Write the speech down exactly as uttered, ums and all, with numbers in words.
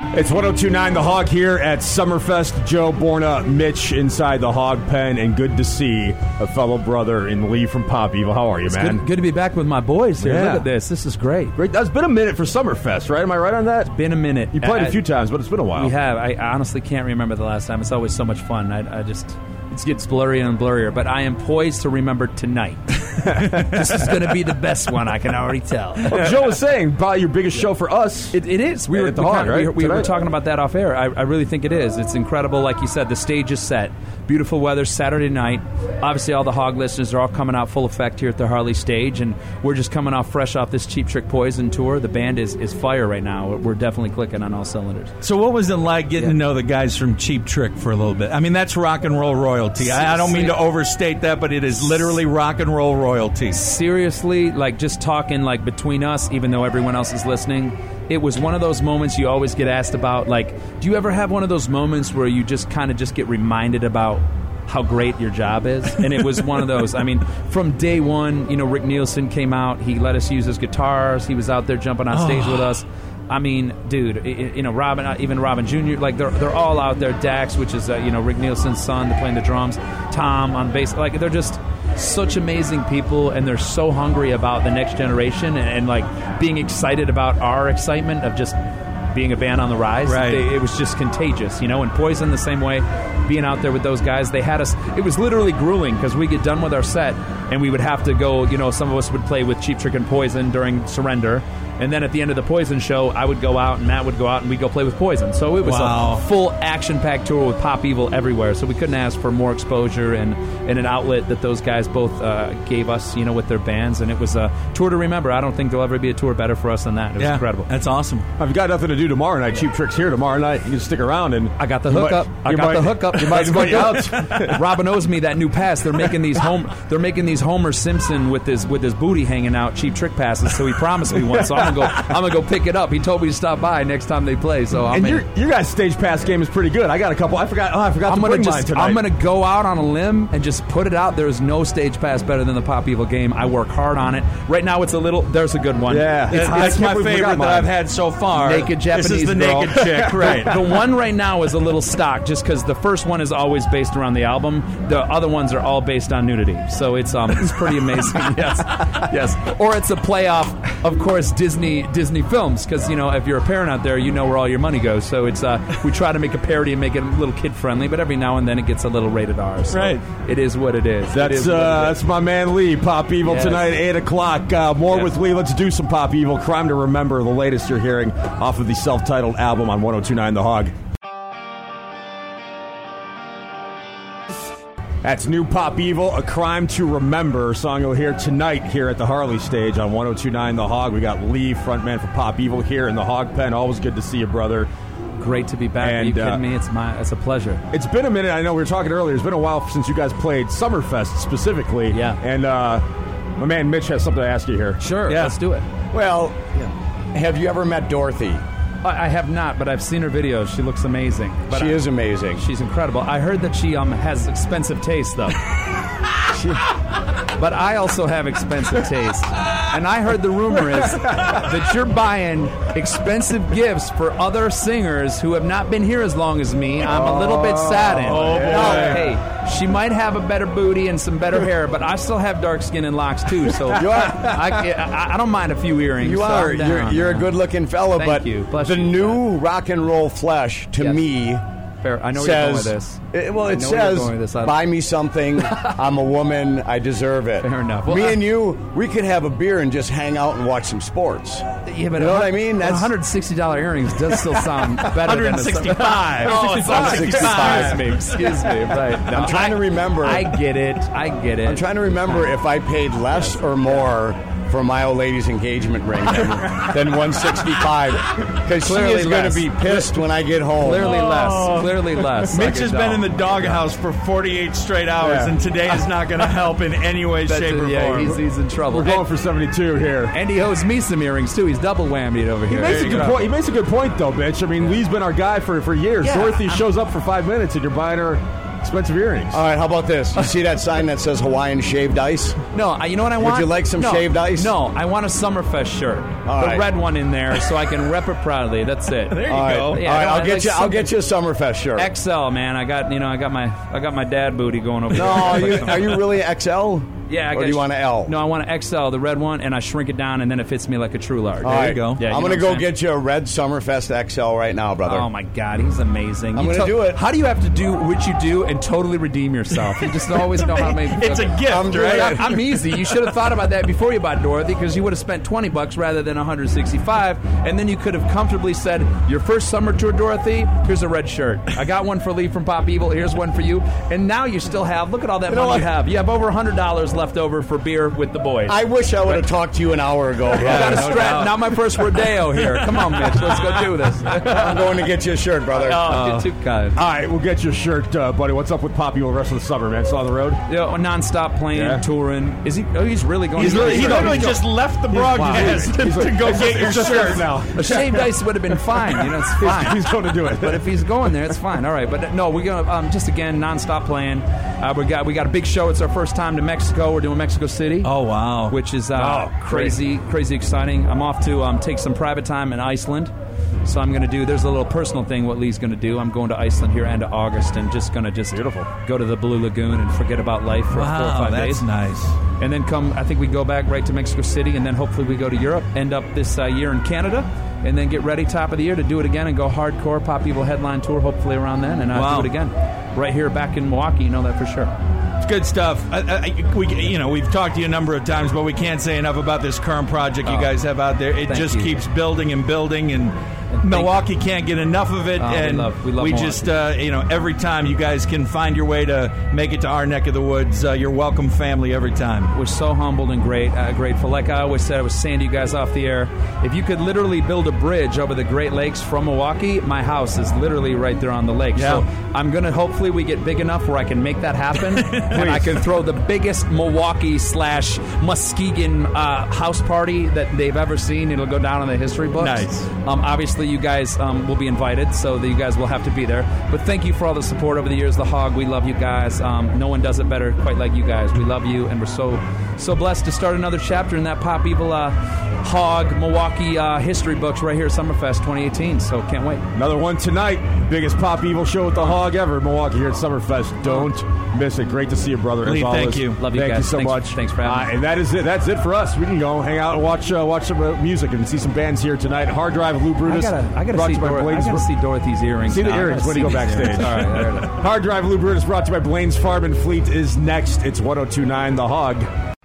It's one oh two point nine The Hog here at Summerfest. Joe Borna, Mitch inside the Hog Pen, and good to see a fellow brother in Lee from Pop Evil. How are you, it's man? Good, good to be back with my boys here. Yeah. Look at this. This is great. Great. That's been a minute for Summerfest, right? Am I right on that? It's been a minute. You played I, a few times, but it's been a while. We have. I honestly can't remember the last time. It's always so much fun. I, I just... It gets blurrier and blurrier, but I am poised to remember tonight. This is going to be the best one, I can already tell. Well, Joe was saying, probably your biggest show for us. It, it is. We were, at the we, Hog, kind of, right? we, we were Tonight? talking about that off air. I, I really think it is. It's incredible. Like you said, the stage is set. Beautiful weather, Saturday night. Obviously, all the Hog listeners are all coming out full effect here at the Harley stage, and we're just coming off fresh off this Cheap Trick Poison tour. The band is, is fire right now. We're definitely clicking on all cylinders. So what was it like getting Yeah. to know the guys from Cheap Trick for a little bit? I mean, that's rock and roll royalty. I, I don't mean to overstate that, but it is literally rock and roll royalty. Seriously, like just talking like between us, even though everyone else is listening, it was one of those moments you always get asked about. Like, do you ever have one of those moments where you just kind of just get reminded about how great your job is? And it was one of those. I mean, from day one, you know, Rick Nielsen came out. He let us use his guitars. He was out there jumping on stage Oh. with us. I mean, dude, you know, Robin, even Robin Junior, like they're they're all out there. Dax, which is uh, you know Rick Nielsen's son, playing the drums. Tom on bass. Like they're just such amazing people, and they're so hungry about the next generation, and, and like being excited about our excitement of just being a band on the rise. Right. They, it was just contagious, you know. And Poison the same way. Being out there with those guys, they had us. It was literally grueling because we get done with our set, and we would have to go. You know, some of us would play with Cheap Trick and Poison during Surrender. And then at the end of the Poison show, I would go out and Matt would go out and we'd go play with Poison. So it was Wow. a full action-packed tour with Pop Evil everywhere. So we couldn't ask for more exposure and, and an outlet that those guys both uh, gave us, you know, with their bands. And it was a tour to remember. I don't think there'll ever be a tour better for us than that. It was Yeah, incredible. That's awesome. I've got nothing to do tomorrow night. Cheap Trick's here tomorrow night. You can stick around and I got the you hookup. might- I you got might- the hookup. You might invite you out. Robin owes me that new pass. They're making these home. They're making these Homer Simpson with his with his booty hanging out. Cheap Trick passes. So he promised me one. So I'm gonna go. I'm gonna go pick it up. He told me to stop by next time they play. So I'm And in. your your guys' stage pass game is pretty good. I got a couple. I forgot. Oh, I forgot I'm to gonna bring mine just. tonight. I'm gonna go out on a limb and just put it out. There is no stage pass better than the Pop Evil game. I work hard on it. Right now, it's a little. There's a good one. Yeah. It's, That- that's I my can't believe we favorite forgot that mine. I've had so far. Naked Japanese This is the girl. naked chick, right? The one right now is a little stock, just because the first one is always based around the album. The other ones are all based on nudity, so it's um it's pretty amazing. yes, yes. Or it's a playoff, of course, Disney Disney films, because you know if you're a parent out there, you know where all your money goes. So it's uh we try to make a parody and make it a little kid friendly, but every now and then it gets a little rated R. So Right. It is what it is. It That's is what uh, it is. that's my man Lee. Pop Evil Yes. tonight at eight o'clock. Uh, more Yes. with Lee. Let's do some Pop Evil. Crime to Remember, the latest you're hearing off of the self-titled album on one oh two point nine The Hog. That's new Pop Evil, A Crime to Remember, a song you'll hear tonight here at the Harley stage on one oh two point nine The Hog. We got Lee, frontman for Pop Evil, here in the Hog Pen. Always good to see you, brother. Great to be back. And, Are you kidding uh, me? It's my it's a pleasure. It's been a minute. I know we were talking earlier. It's been a while since you guys played Summerfest specifically. Yeah. And uh, my man Mitch has something to ask you here. Sure, Yeah. let's do it. Well, have you ever met Dorothy? I I have not, but I've seen her videos. She looks amazing. But She I- is amazing. She's incredible. I heard that she um has expensive taste, though. She- but I also have expensive taste. And I heard the rumor is that you're buying expensive gifts for other singers who have not been here as long as me. I'm a little bit saddened. Oh, boy. Now, hey, she might have a better booty and some better hair, but I still have dark skin and locks, too. So You are- I, I, I don't mind a few earrings. You so are. I'm You're, down. you're a good-looking fellow, Thank but you. Bless the you. new rock and roll flesh to Yes. me Fair. I know where you're going with says, this. it- well, I it know where you're says, going with this. I- buy me something. I'm a woman. I deserve it. Fair enough. Well, me I- and you, we could have a beer and just hang out and watch some sports. Yeah, but You know what I mean? That's- one hundred sixty dollars earrings does still sound better one hundred sixty-five. than a, Oh, it's one hundred sixty-five. Excuse me. Excuse me. Right. No, I'm trying I- to remember. I get it. I get it. I'm trying to remember if I paid less or more for my old lady's engagement ring than, than one sixty-five, because she Clearly is going to less. be pissed when I get home. Clearly Oh. less. Clearly less. Mitch has been in the doghouse for forty-eight straight hours, Yeah. and today is not going to help in any way, That's shape, it, or yeah, form. he's, he's in trouble. We're going and, for seventy-two here. and he owes me some earrings too. He's double whammied over He here. makes a There you good go. point. He makes a good point, though, bitch. I mean, Lee's been our guy for, for years. Yeah, Dorothy I'm- shows up for five minutes, and you're buying her expensive earrings. All right, how about this? You see that sign that says Hawaiian shaved ice? No, I, you know what I want? Would you like some no, shaved ice? No, I want a Summerfest shirt. All the right. red one in there so I can rep it proudly. That's it. There you All right, go. all Yeah, right no, I'll I get like you. I'll some- get you a Summerfest shirt. X L, man. I got you know I got my I got my dad booty going over no, there. are you, are you really X L? Yeah, I or got do you want an L? No, I want an X L, the red one, and I shrink it down, and then it fits me like a true large. All There right. you go. Yeah, you I'm know going to what go I'm saying? get you a red Summerfest X L right now, brother. Oh my God, he's amazing. I'm You gonna do it. How do you have to do what you do and totally redeem yourself? You just always know how to make. It's a gift, I'm doing right? it. I'm, I'm easy. You should have thought about that before you bought Dorothy, because you would have spent twenty bucks rather than one hundred sixty-five, and then you could have comfortably said, "Your first summer tour, Dorothy. Here's a red shirt. I got one for Lee from Pop Evil. Here's one for you." And now you still have. Look at all that You know money you what? have. You have over one hundred dollars left over for beer with the boys. I wish I would have talked to you an hour ago, brother. got a no strap. doubt. Not my first rodeo here. Come on, Mitch. Let's go do this. I'm going to get you a shirt, brother. Oh, you're too kind. All right, we'll get you a shirt, uh, buddy. What's up with Pop Evil the rest of the summer, man? Still on the road? You know, non-stop playing, Yeah. touring. Is he? Oh, he's really going. He's to really, he He's literally going- just left the broadcast He's to like- go it's get just- your it's just shirt. us now. A shaved ice would have been fine. You know, it's fine. He's going to do it. But if he's going there, it's fine. All right, but no, we're gonna um, just again non-stop playing. Uh, we got we got a big show. It's our first time to Mexico. We're doing Mexico City. Oh, wow. Which is uh, Oh, crazy, crazy exciting. I'm off to um, take some private time in Iceland. So I'm going to do. There's a little personal thing. What Lee's going to do. I'm going to Iceland here end of August, and just going to just Beautiful. go to the Blue Lagoon and forget about life for four or Wow, five that's days. nice. And then come, I think we go back right to Mexico City, and then hopefully we go to Europe, end up this uh, year in Canada, and then get ready top of the year to do it again and go hardcore Pop Evil headline tour hopefully around then, and uh, Wow. do it again. Right here back in Milwaukee, you know that for sure. It's good stuff. I, I, we, you know, we've talked to you a number of times, but we can't say enough about this current project you Oh, guys have out there. It thank just you. keeps building and building, and Milwaukee can't get enough of it. Oh, we and love- we love just, uh, you know, every time you guys can find your way to make it to our neck of the woods, uh, you're welcome family every time. We're so humbled and great, uh, grateful. Like I always said, I was saying to you guys off the air, if you could literally build a bridge over the Great Lakes from Milwaukee, my house is literally right there on the lake. Yeah. So I'm going to, hopefully we get big enough where I can make that happen, and I can throw the biggest Milwaukee slash Muskegon uh, house party that they've ever seen. It'll go down in the history books. Nice. Um, obviously, you guys um, will be invited, so that you guys will have to be there. But thank you for all the support over the years. The Hog, we love you guys. Um, no one does it better quite like you guys. We love you, and we're so so blessed to start another chapter in that Pop Evil uh, Hog Milwaukee uh, history books right here at Summerfest twenty eighteen. So can't wait. Another one tonight. Biggest Pop Evil show with the Hog ever. Milwaukee here at Summerfest. Don't miss it. Great to see you, brother. Lee, as always. thank you. Love you thank guys. you so Thanks- much. thanks for having Uh, me. and that is it. That's it for us. We can go hang out and watch uh, watch some uh, music and see some bands here tonight. Hard Drive, Lou I Brutus. gotta, I gotta brought see, to you by Dor- I Blaine's- gotta see Dorothy's earrings. See the now. I earrings gotta when you see go these earrings. backstage. All right, all right. Hard Drive, Lou Brutus, brought to you by Blaine's Farm and Fleet is next. It's one oh two point nine The Hog.